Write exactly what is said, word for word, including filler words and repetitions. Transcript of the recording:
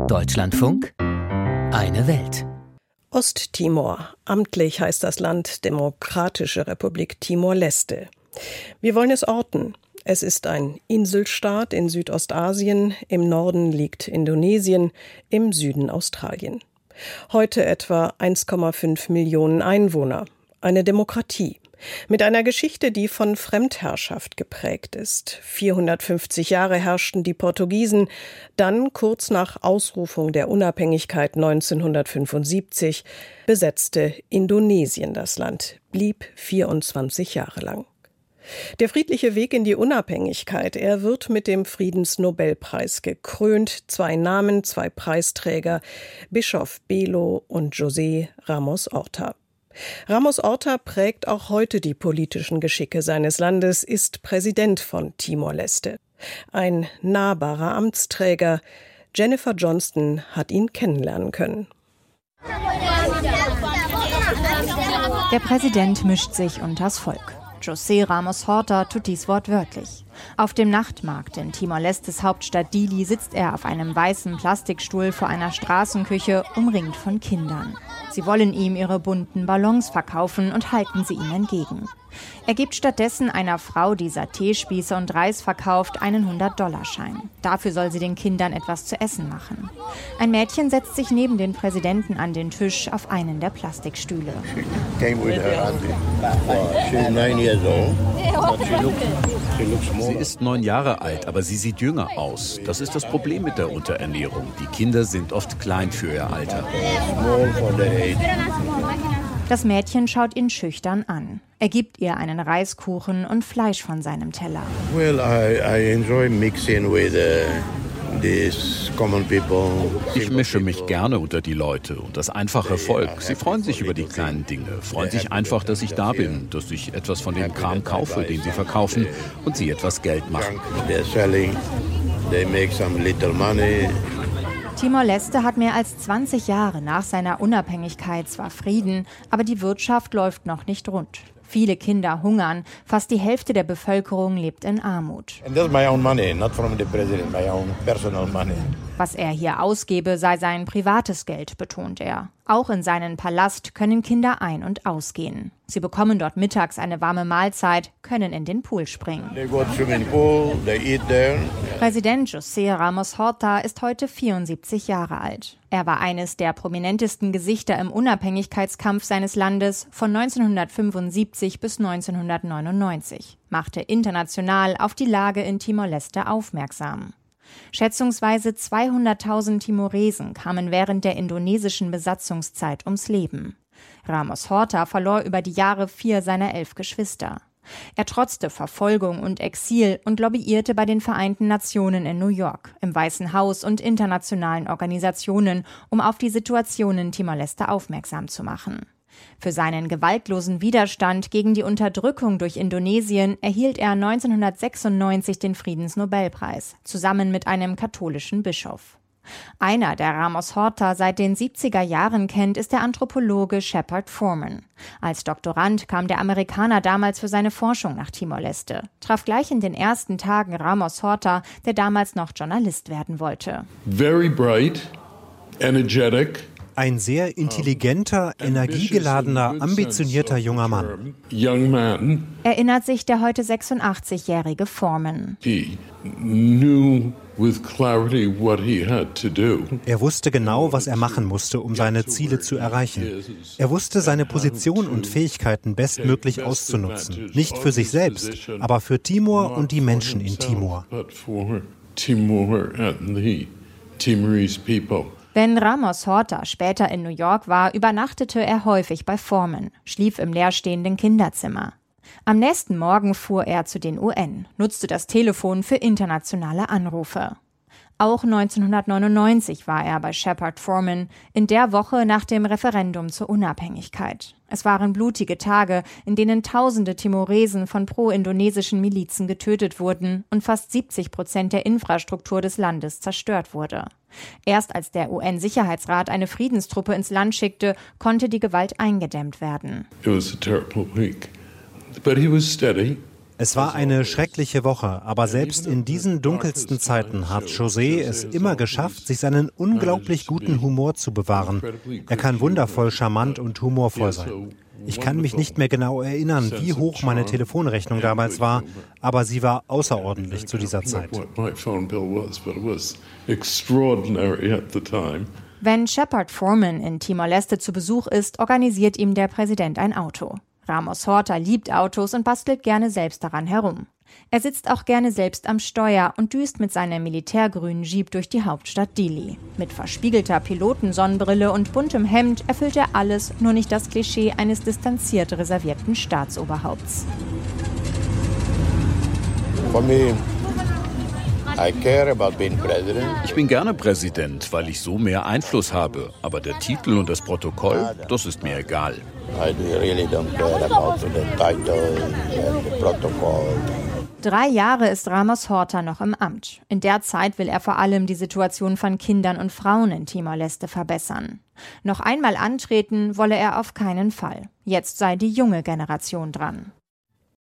Deutschlandfunk, eine Welt. Osttimor. Amtlich heißt das Land Demokratische Republik Timor-Leste. Wir wollen es orten. Es ist ein Inselstaat in Südostasien, im Norden liegt Indonesien, im Süden Australien. Heute etwa eins Komma fünf Millionen Einwohner. Eine Demokratie. Mit einer Geschichte, die von Fremdherrschaft geprägt ist. vierhundertfünfzig Jahre herrschten die Portugiesen, dann kurz nach Ausrufung der Unabhängigkeit neunzehnhundertfünfundsiebzig besetzte Indonesien das Land, blieb vierundzwanzig Jahre lang. Der friedliche Weg in die Unabhängigkeit, er wird mit dem Friedensnobelpreis gekrönt. Zwei Namen, zwei Preisträger, Bischof Belo und José Ramos Horta. Ramos Horta prägt auch heute die politischen Geschicke seines Landes, ist Präsident von Timor-Leste. Ein nahbarer Amtsträger. Jennifer Johnston hat ihn kennenlernen können. Der Präsident mischt sich unters Volk. José Ramos Horta tut dies wortwörtlich. Auf dem Nachtmarkt in Timor-Lestes Hauptstadt Dili sitzt er auf einem weißen Plastikstuhl vor einer Straßenküche, umringt von Kindern. Sie wollen ihm ihre bunten Ballons verkaufen und halten sie ihm entgegen. Er gibt stattdessen einer Frau, die Saté-Spieße und Reis verkauft, einen hundert-Dollar-Schein. Dafür soll sie den Kindern etwas zu essen machen. Ein Mädchen setzt sich neben den Präsidenten an den Tisch auf einen der Plastikstühle. Sie ist neun Jahre alt, aber sie sieht jünger aus. Das ist das Problem mit der Unterernährung. Die Kinder sind oft klein für ihr Alter. Das Mädchen schaut ihn schüchtern an. Er gibt ihr einen Reiskuchen und Fleisch von seinem Teller. Well, I, I enjoy mixing with uh, these common people. Ich mische mich gerne unter die Leute und das einfache Volk. Sie freuen sich über die kleinen Dinge, freuen sich einfach, dass ich da bin, dass ich etwas von dem Kram kaufe, den sie verkaufen und sie etwas Geld machen. They're selling, they make some little money. Timor-Leste hat mehr als zwanzig Jahre nach seiner Unabhängigkeit zwar Frieden, aber die Wirtschaft läuft noch nicht rund. Viele Kinder hungern, fast die Hälfte der Bevölkerung lebt in Armut. Was er hier ausgebe, sei sein privates Geld, betont er. Auch in seinen Palast können Kinder ein- und ausgehen. Sie bekommen dort mittags eine warme Mahlzeit, können in den Pool springen. Präsident José Ramos Horta ist heute vierundsiebzig Jahre alt. Er war eines der prominentesten Gesichter im Unabhängigkeitskampf seines Landes von neunzehnhundertfünfundsiebzig bis neunzehnhundertneunundneunzig, machte international auf die Lage in Timor-Leste aufmerksam. Schätzungsweise zweihunderttausend Timoresen kamen während der indonesischen Besatzungszeit ums Leben. Ramos Horta verlor über die Jahre vier seiner elf Geschwister. Er trotzte Verfolgung und Exil und lobbyierte bei den Vereinten Nationen in New York, im Weißen Haus und internationalen Organisationen, um auf die Situation in Timor-Leste aufmerksam zu machen. Für seinen gewaltlosen Widerstand gegen die Unterdrückung durch Indonesien erhielt er neunzehnhundertsechsundneunzig den Friedensnobelpreis, zusammen mit einem katholischen Bischof. Einer, der Ramos Horta seit den siebziger Jahren kennt, ist der Anthropologe Shepard Foreman. Als Doktorand kam der Amerikaner damals für seine Forschung nach Timor-Leste, traf gleich in den ersten Tagen Ramos Horta, der damals noch Journalist werden wollte. Very bright, energetic. Ein sehr intelligenter, energiegeladener, ambitionierter junger Mann. Erinnert sich der heute sechsundachtzigjährige Foreman. Er wusste genau, was er machen musste, um seine Ziele zu erreichen. Er wusste, seine Position und Fähigkeiten bestmöglich auszunutzen. Nicht für sich selbst, aber für Timor und die Menschen in Timor. Wenn Ramos Horta später in New York war, übernachtete er häufig bei Foreman, schlief im leerstehenden Kinderzimmer. Am nächsten Morgen fuhr er zu den U N, nutzte das Telefon für internationale Anrufe. Auch neunzehnhundertneunundneunzig war er bei Shepard Foreman, in der Woche nach dem Referendum zur Unabhängigkeit. Es waren blutige Tage, in denen tausende Timoresen von pro-indonesischen Milizen getötet wurden und fast siebzig Prozent der Infrastruktur des Landes zerstört wurde. Erst als der U N-Sicherheitsrat eine Friedenstruppe ins Land schickte, konnte die Gewalt eingedämmt werden. It was a terrible week, but he was steady. Es war eine schreckliche Woche, aber selbst in diesen dunkelsten Zeiten hat José es immer geschafft, sich seinen unglaublich guten Humor zu bewahren. Er kann wundervoll charmant und humorvoll sein. Ich kann mich nicht mehr genau erinnern, wie hoch meine Telefonrechnung damals war, aber sie war außerordentlich zu dieser Zeit. Wenn Shepard Foreman in Timor-Leste zu Besuch ist, organisiert ihm der Präsident ein Auto. Ramos Horta liebt Autos und bastelt gerne selbst daran herum. Er sitzt auch gerne selbst am Steuer und düst mit seinem militärgrünen Jeep durch die Hauptstadt Dili. Mit verspiegelter Pilotensonnenbrille und buntem Hemd erfüllt er alles, nur nicht das Klischee eines distanziert reservierten Staatsoberhaupts. For me, I care about being president. Ich bin gerne Präsident, weil ich so mehr Einfluss habe. Aber der Titel und das Protokoll, das ist mir egal. I really don't care about the title and the protocol. Drei Jahre ist Ramos Horta noch im Amt. In der Zeit will er vor allem die Situation von Kindern und Frauen in Timor-Leste verbessern. Noch einmal antreten wolle er auf keinen Fall. Jetzt sei die junge Generation dran.